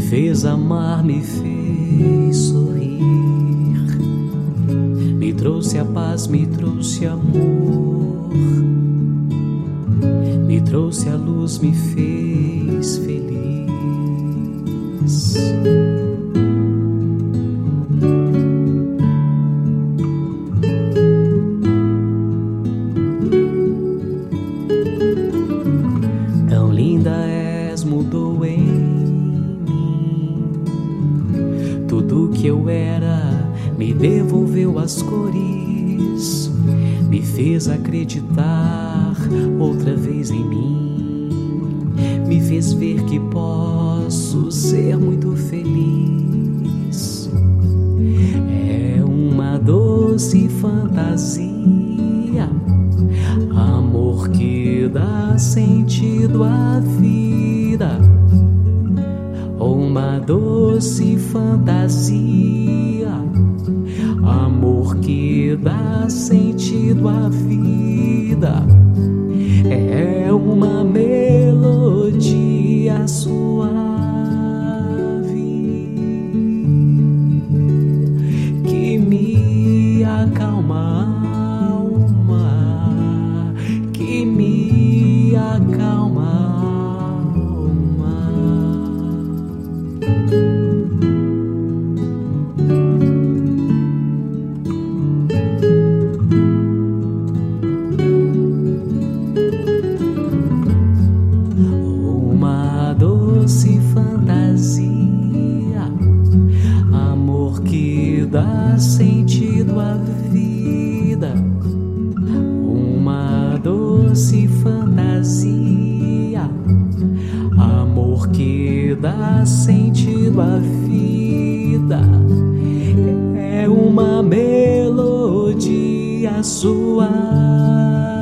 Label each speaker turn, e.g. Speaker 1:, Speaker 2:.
Speaker 1: fez amar, me fez sorrir, me trouxe a paz, me trouxe amor, me trouxe a luz, me fez feliz. Tão linda és, mudou em mim tudo que eu era, me devolveu as cores, me fez acreditar outra vez em mim, me fez ver que posso ser muito feliz. É uma doce fantasia, amor que dá sentido à vida. Uma doce fantasia, amor que dá sentido à vida. É uma melodia suave que me acalma a alma, que me acalma a alma. Uma doce fantasia, amor que dá sentido à vida. Uma doce fantasia, amor que dá sentido à vida. É uma melodia suave